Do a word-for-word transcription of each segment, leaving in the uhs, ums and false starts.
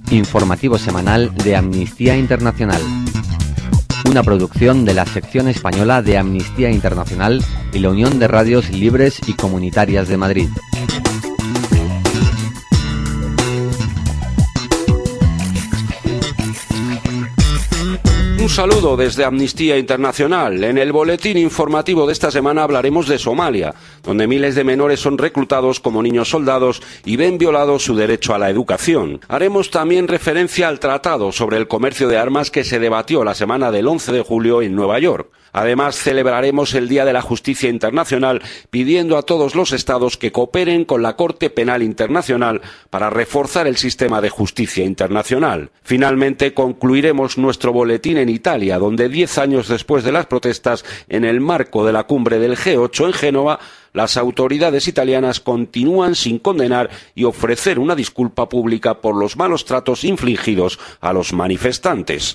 Informativo semanal de Amnistía Internacional. Una producción de la sección española de Amnistía Internacional y la Unión de Radios Libres y Comunitarias de Madrid. Un saludo desde Amnistía Internacional. En el boletín informativo de esta semana hablaremos de Somalia, donde miles de menores son reclutados como niños soldados y ven violado su derecho a la educación. Haremos también referencia al tratado sobre el comercio de armas que se debatió la semana del once de julio en Nueva York. Además, celebraremos el Día de la Justicia Internacional pidiendo a todos los Estados que cooperen con la Corte Penal Internacional para reforzar el sistema de justicia internacional. Finalmente, concluiremos nuestro boletín en Italia, donde diez años después de las protestas, en el marco de la cumbre del G ocho en Génova, las autoridades italianas continúan sin condenar y ofrecer una disculpa pública por los malos tratos infligidos a los manifestantes.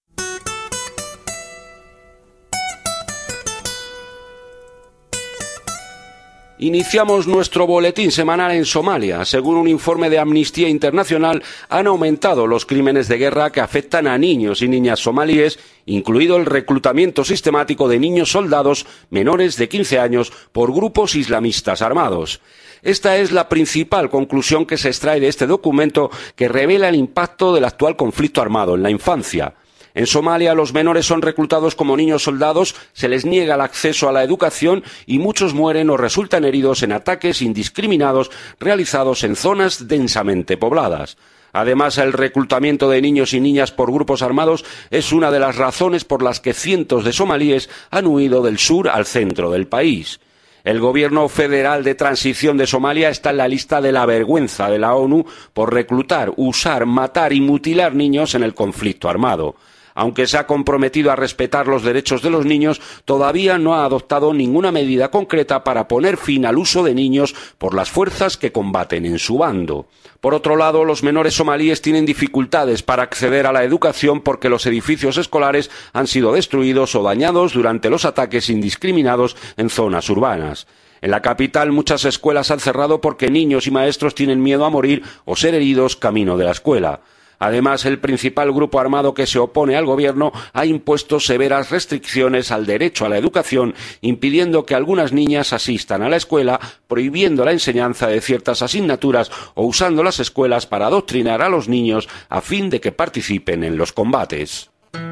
Iniciamos nuestro boletín semanal en Somalia. Según un informe de Amnistía Internacional, han aumentado los crímenes de guerra que afectan a niños y niñas somalíes, incluido el reclutamiento sistemático de niños soldados menores de quince años por grupos islamistas armados. Esta es la principal conclusión que se extrae de este documento, que revela el impacto del actual conflicto armado en la infancia. En Somalia, los menores son reclutados como niños soldados, se les niega el acceso a la educación y muchos mueren o resultan heridos en ataques indiscriminados realizados en zonas densamente pobladas. Además, el reclutamiento de niños y niñas por grupos armados es una de las razones por las que cientos de somalíes han huido del sur al centro del país. El gobierno federal de transición de Somalia está en la lista de la vergüenza de la ONU por reclutar, usar, matar y mutilar niños en el conflicto armado. Aunque se ha comprometido a respetar los derechos de los niños, todavía no ha adoptado ninguna medida concreta para poner fin al uso de niños por las fuerzas que combaten en su bando. Por otro lado, los menores somalíes tienen dificultades para acceder a la educación porque los edificios escolares han sido destruidos o dañados durante los ataques indiscriminados en zonas urbanas. En la capital, muchas escuelas han cerrado porque niños y maestros tienen miedo a morir o ser heridos camino de la escuela. Además, el principal grupo armado que se opone al gobierno ha impuesto severas restricciones al derecho a la educación, impidiendo que algunas niñas asistan a la escuela, prohibiendo la enseñanza de ciertas asignaturas o usando las escuelas para adoctrinar a los niños a fin de que participen en los combates.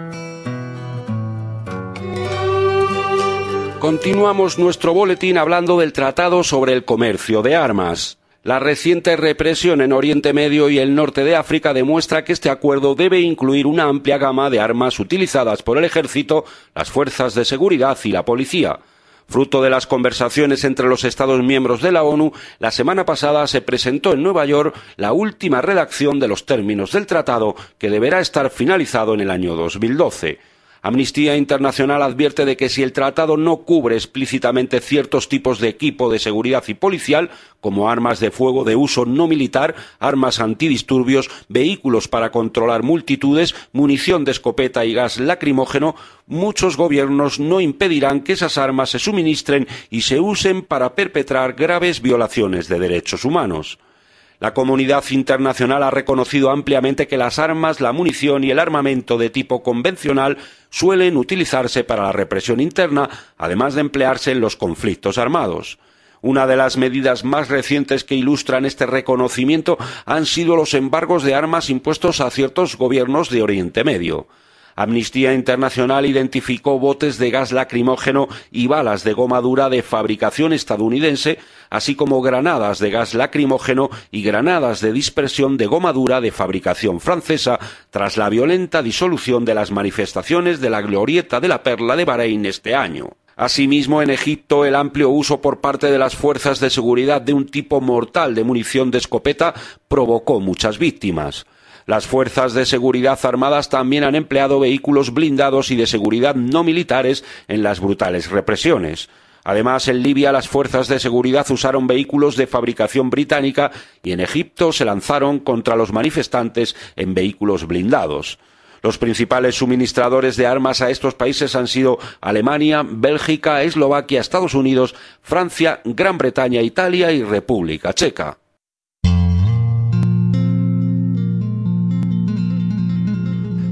Continuamos nuestro boletín hablando del Tratado sobre el Comercio de Armas. La reciente represión en Oriente Medio y el norte de África demuestra que este acuerdo debe incluir una amplia gama de armas utilizadas por el ejército, las fuerzas de seguridad y la policía. Fruto de las conversaciones entre los Estados miembros de la ONU, la semana pasada se presentó en Nueva York la última redacción de los términos del tratado, que deberá estar finalizado en el año dos mil doce. Amnistía Internacional advierte de que si el tratado no cubre explícitamente ciertos tipos de equipo de seguridad y policial, como armas de fuego de uso no militar, armas antidisturbios, vehículos para controlar multitudes, munición de escopeta y gas lacrimógeno, muchos gobiernos no impedirán que esas armas se suministren y se usen para perpetrar graves violaciones de derechos humanos. La comunidad internacional ha reconocido ampliamente que las armas, la munición y el armamento de tipo convencional suelen utilizarse para la represión interna, además de emplearse en los conflictos armados. Una de las medidas más recientes que ilustran este reconocimiento han sido los embargos de armas impuestos a ciertos gobiernos de Oriente Medio. Amnistía Internacional identificó botes de gas lacrimógeno y balas de goma dura de fabricación estadounidense, así como granadas de gas lacrimógeno y granadas de dispersión de goma dura de fabricación francesa, tras la violenta disolución de las manifestaciones de la Glorieta de la Perla de Bahrein este año. Asimismo, en Egipto, el amplio uso por parte de las fuerzas de seguridad de un tipo mortal de munición de escopeta provocó muchas víctimas. Las fuerzas de seguridad armadas también han empleado vehículos blindados y de seguridad no militares en las brutales represiones. Además, en Libia las fuerzas de seguridad usaron vehículos de fabricación británica y en Egipto se lanzaron contra los manifestantes en vehículos blindados. Los principales suministradores de armas a estos países han sido Alemania, Bélgica, Eslovaquia, Estados Unidos, Francia, Gran Bretaña, Italia y República Checa.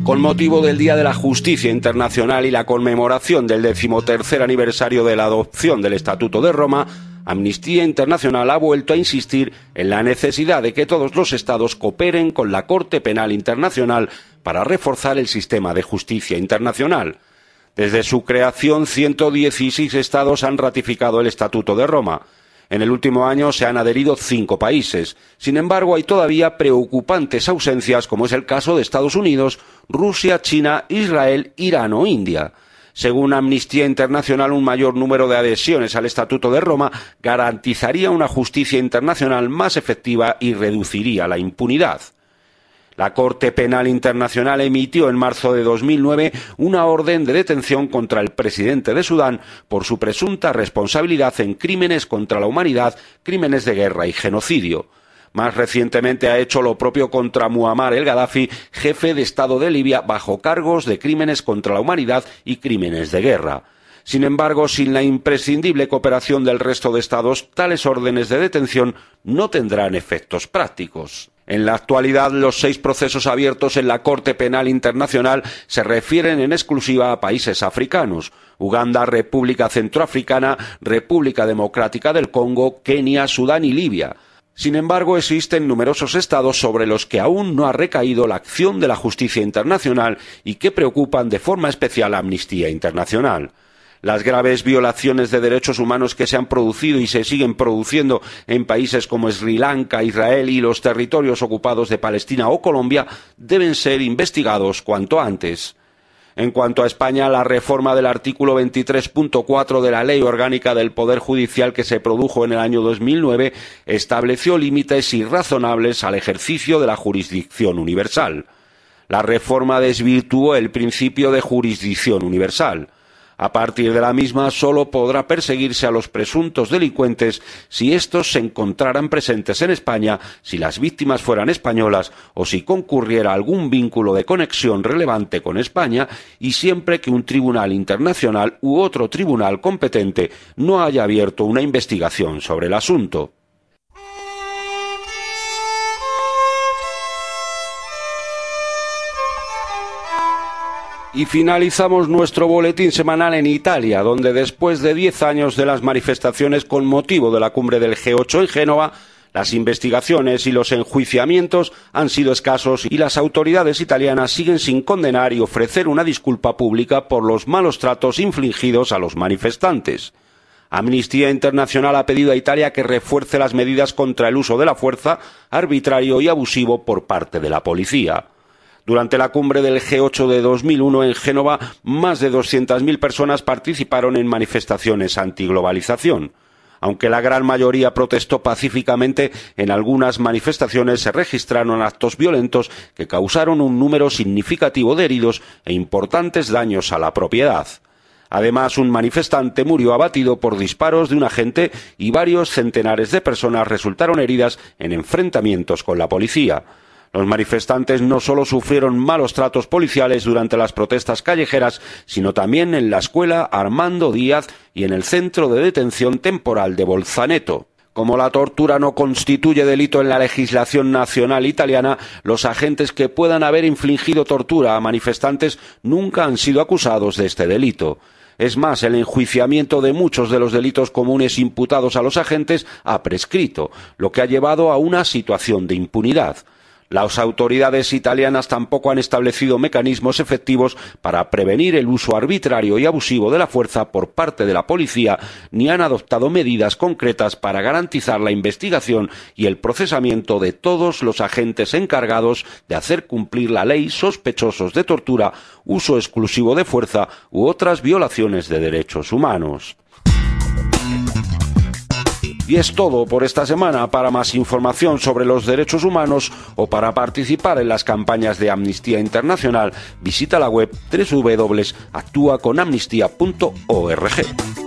Con motivo del Día de la Justicia Internacional y la conmemoración del decimotercer aniversario de la adopción del Estatuto de Roma, Amnistía Internacional ha vuelto a insistir en la necesidad de que todos los Estados cooperen con la Corte Penal Internacional para reforzar el sistema de justicia internacional. Desde su creación, ciento dieciséis Estados han ratificado el Estatuto de Roma. En el último año se han adherido cinco países. Sin embargo, hay todavía preocupantes ausencias, como es el caso de Estados Unidos, Rusia, China, Israel, Irán o India. Según Amnistía Internacional, un mayor número de adhesiones al Estatuto de Roma garantizaría una justicia internacional más efectiva y reduciría la impunidad. La Corte Penal Internacional emitió en marzo de dos mil nueve una orden de detención contra el presidente de Sudán por su presunta responsabilidad en crímenes contra la humanidad, crímenes de guerra y genocidio. Más recientemente ha hecho lo propio contra Muammar el-Gaddafi, jefe de Estado de Libia, bajo cargos de crímenes contra la humanidad y crímenes de guerra. Sin embargo, sin la imprescindible cooperación del resto de Estados, tales órdenes de detención no tendrán efectos prácticos. En la actualidad, los seis procesos abiertos en la Corte Penal Internacional se refieren en exclusiva a países africanos: Uganda, República Centroafricana, República Democrática del Congo, Kenia, Sudán y Libia. Sin embargo, existen numerosos estados sobre los que aún no ha recaído la acción de la justicia internacional y que preocupan de forma especial a Amnistía Internacional. Las graves violaciones de derechos humanos que se han producido y se siguen produciendo en países como Sri Lanka, Israel y los territorios ocupados de Palestina o Colombia deben ser investigados cuanto antes. En cuanto a España, la reforma del artículo veintitrés punto cuatro de la Ley Orgánica del Poder Judicial que se produjo en el año dos mil nueve estableció límites irrazonables al ejercicio de la jurisdicción universal. La reforma desvirtuó el principio de jurisdicción universal. A partir de la misma, solo podrá perseguirse a los presuntos delincuentes si estos se encontraran presentes en España, si las víctimas fueran españolas o si concurriera algún vínculo de conexión relevante con España, y siempre que un tribunal internacional u otro tribunal competente no haya abierto una investigación sobre el asunto. Y finalizamos nuestro boletín semanal en Italia, donde después de diez años de las manifestaciones con motivo de la cumbre del G ocho en Génova, las investigaciones y los enjuiciamientos han sido escasos y las autoridades italianas siguen sin condenar y ofrecer una disculpa pública por los malos tratos infligidos a los manifestantes. Amnistía Internacional ha pedido a Italia que refuerce las medidas contra el uso de la fuerza arbitrario y abusivo por parte de la policía. Durante la cumbre del G ocho de dos mil uno en Génova, más de doscientas mil personas participaron en manifestaciones antiglobalización. Aunque la gran mayoría protestó pacíficamente, en algunas manifestaciones se registraron actos violentos que causaron un número significativo de heridos e importantes daños a la propiedad. Además, un manifestante murió abatido por disparos de un agente y varios centenares de personas resultaron heridas en enfrentamientos con la policía. Los manifestantes no solo sufrieron malos tratos policiales durante las protestas callejeras, sino también en la escuela Armando Díaz y en el centro de detención temporal de Bolzaneto. Como la tortura no constituye delito en la legislación nacional italiana, los agentes que puedan haber infligido tortura a manifestantes nunca han sido acusados de este delito. Es más, el enjuiciamiento de muchos de los delitos comunes imputados a los agentes ha prescrito, lo que ha llevado a una situación de impunidad. Las autoridades italianas tampoco han establecido mecanismos efectivos para prevenir el uso arbitrario y abusivo de la fuerza por parte de la policía, ni han adoptado medidas concretas para garantizar la investigación y el procesamiento de todos los agentes encargados de hacer cumplir la ley sospechosos de tortura, uso exclusivo de fuerza u otras violaciones de derechos humanos. Y es todo por esta semana. Para más información sobre los derechos humanos o para participar en las campañas de Amnistía Internacional, visita la web doble u doble u doble u punto actúa con amnistía punto org.